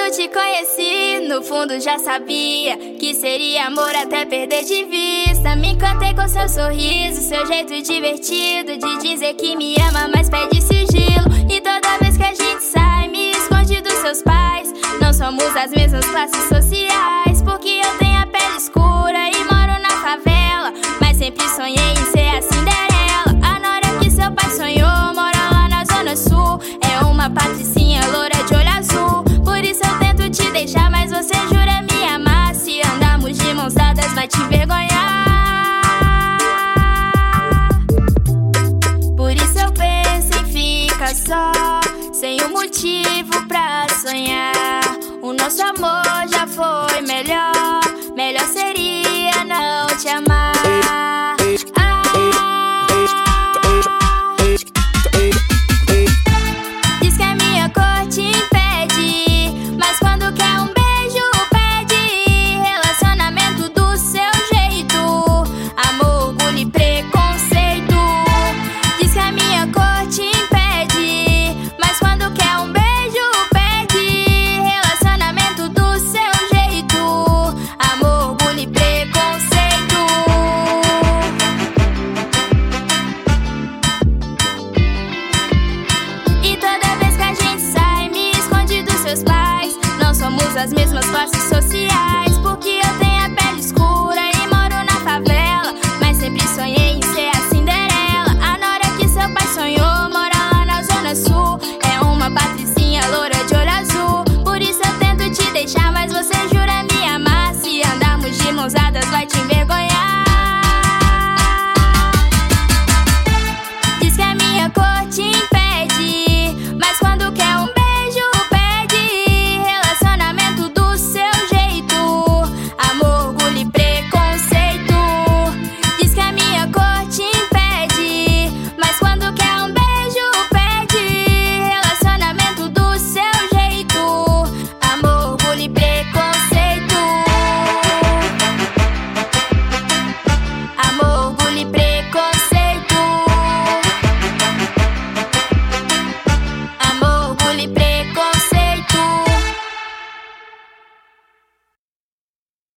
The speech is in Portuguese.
Quando te conheci, no fundo já sabia que seria amor até perder de vista. Me encantei com seu sorriso, seu jeito divertido de dizer que me ama, mas pede sigilo. E toda vez que a gente sai, me esconde dos seus pais. Não somos das mesmas classes sociais, porque eu tenho a pele escura e moro na favela, mas sempre sonhei em ser a Cinderela. A Nora que seu pai sonhou mora lá na Zona Sul, é uma patricinha loura de olho azul. Por isso eu tento te deixar, mas você jura me amar. Se andarmos de mãos dadas vai te envergonhar. Por isso eu penso em ficar só, sem um motivo pra sonhar. O nosso amor já foi melhor, melhor seria não te amar.